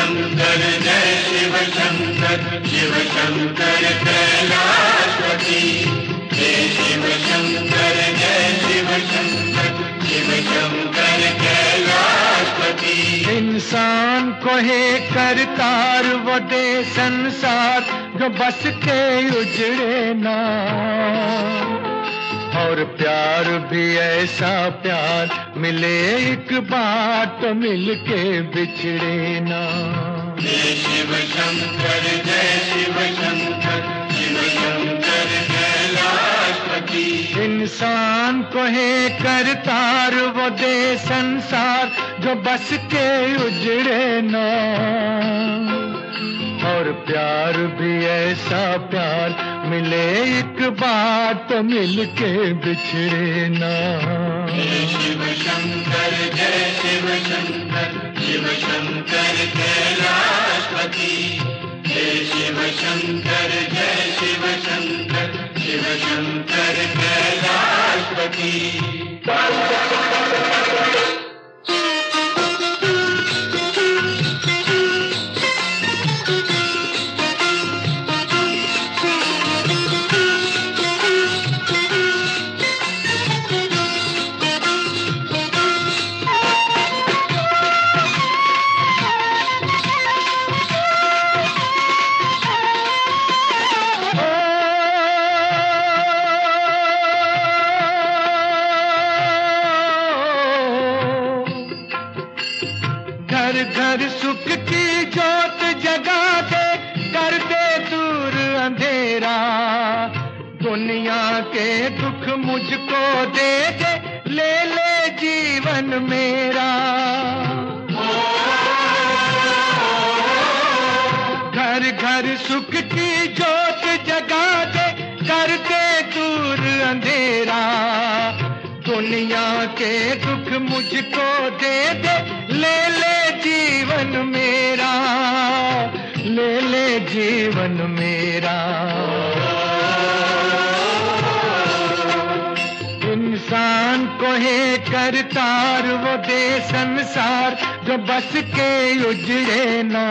शंकर जय शिव शंकर, शिव शंकर कैलाशपति। जय शिव शंकर जय शिव शंकर, शिव शंकर कैलाशपति। इंसान को है करतार वो दे संसार, जो बस के उजड़े ना। और प्यार भी ऐसा प्यार मिले एक बार तो मिलके बिछड़े ना। जय शिव शंकर जय शिव शंकर, शिव शंकर कैलाशपति। इंसान को है करतार वो दे संसार, जो बस के उजड़े ना। और प्यार भी ऐसा प्यार मिले एक बार तो मिलके बिछड़े ना। जय शिव शंकर जय शिव शंकर, शिव शंकर कैलाशपति। जय शिव शंकर जय शिव शंकर, शिव शंकर कैलाशपति। घर घर सुख की जोत जगा दे, कर दे दूर अंधेरा। दुनिया के दुख मुझको दे दे, ले ले जीवन मेरा। घर घर सुख की जोत जगा दे, कर दे दूर अंधेरा। दुनिया के दुख मुझको दे दे, ले ले जीवन मेरा, ले ले जीवन मेरा। इंसान को है करतार वो दे संसार, जो बस के उजड़े ना।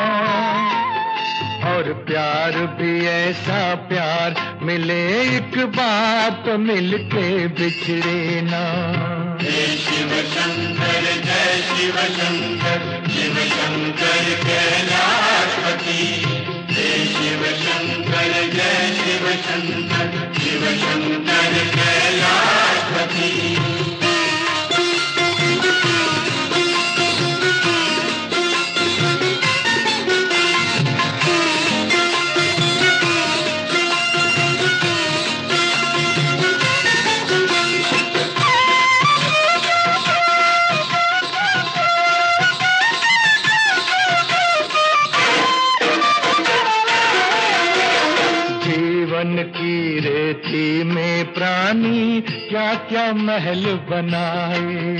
और प्यार भी ऐसा प्यार मिले एक बार तो मिलके बिछड़े ना। जय शिव शंकर जय शिव शंकर, शिव शंकर कैलाशपति। जय शिव शंकर जय शिव शंकर, शिव शंकर कैलाशपति। जीवन की रेती में प्राणी क्या क्या महल बनाए।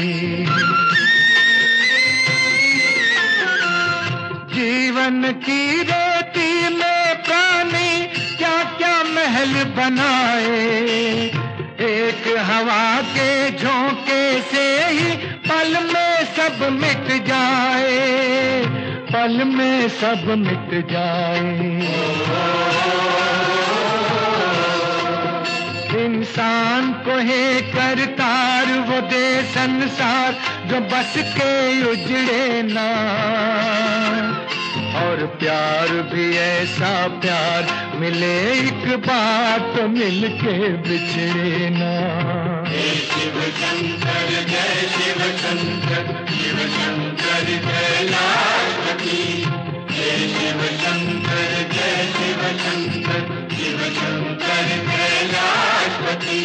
जीवन की रेती में प्राणी क्या क्या महल बनाए। एक हवा के झोंके से ही पल में सब मिट जाए, पल में सब मिट जाए। इंसान को है करतार वो दे संसार, जो बस के उजड़े ना। और प्यार भी ऐसा प्यार मिले एक बार तो मिलके बिछड़े ना। जय शिव शंकर जय शिव शंकर, शिव शंकर कैलाशपति। जय शिव शंकर जय शिव शंकर, शिव शंकर कैलाशपति।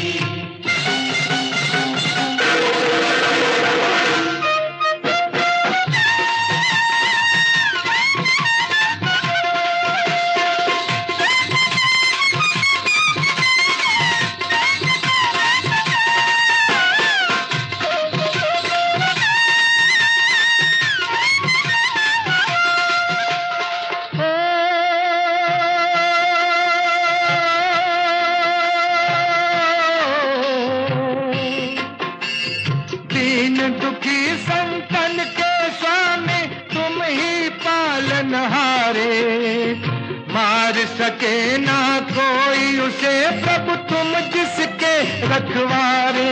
पालनहारे। मार सके ना कोई उसे प्रभु तुम जिसके रखवारे।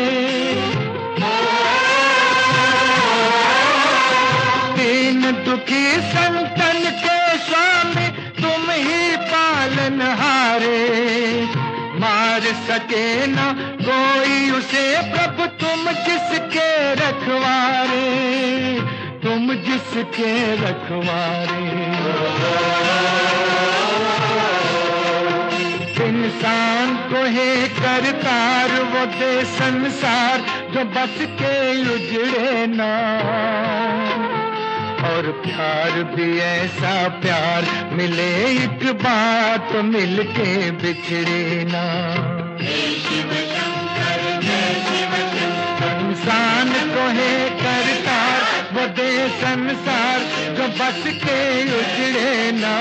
दीन दुखी संतन के स्वामी तुम ही पालनहारे। मार सके ना कोई उसे प्रभु तुम जिसके रखवारे, तुम जिसके रखवारे। इंसान को है करतार वो दे संसार जो बस के उजड़े ना। और प्यार भी ऐसा प्यार मिले एक बार तो मिलके बिछड़े ना। इंसान को है करतार वो दे संसार जो बस के उजड़े ना।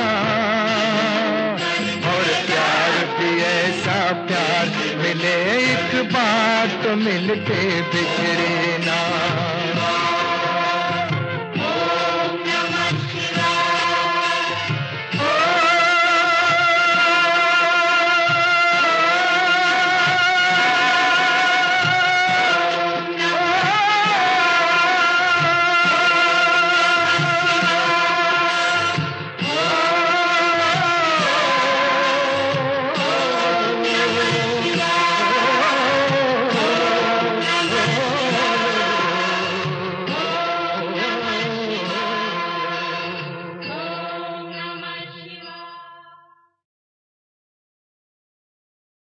और प्यार भी ऐसा प्यार मिले एक बार तो मिलके बिछड़े ना।